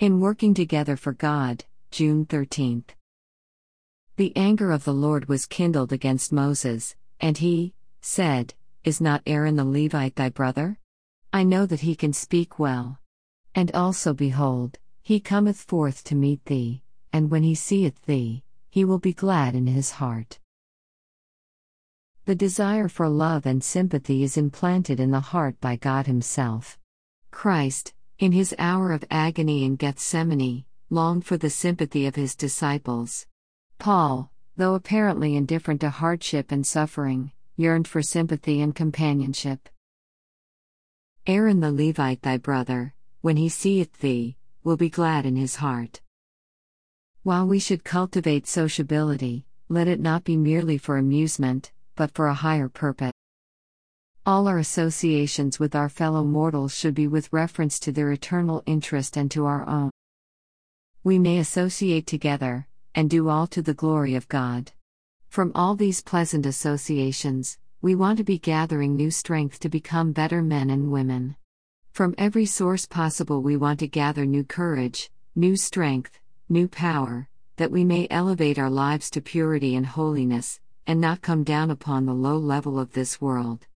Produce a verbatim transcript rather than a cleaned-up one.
In working together for God, June thirteenth. The anger of the Lord was kindled against Moses, and he said, "Is not Aaron the Levite thy brother? I know that he can speak well. And also behold, he cometh forth to meet thee, and when he seeth thee, he will be glad in his heart." The desire for love and sympathy is implanted in the heart by God Himself. Christ, in His hour of agony in Gethsemane, longed for the sympathy of His disciples. Paul, though apparently indifferent to hardship and suffering, yearned for sympathy and companionship. Aaron the Levite thy brother, when he seeth thee, will be glad in his heart. While we should cultivate sociability, let it not be merely for amusement, but for a higher purpose. All our associations with our fellow mortals should be with reference to their eternal interest and to our own. We may associate together, and do all to the glory of God. From all these pleasant associations, we want to be gathering new strength to become better men and women. From every source possible we want to gather new courage, new strength, new power, that we may elevate our lives to purity and holiness, and not come down upon the low level of this world.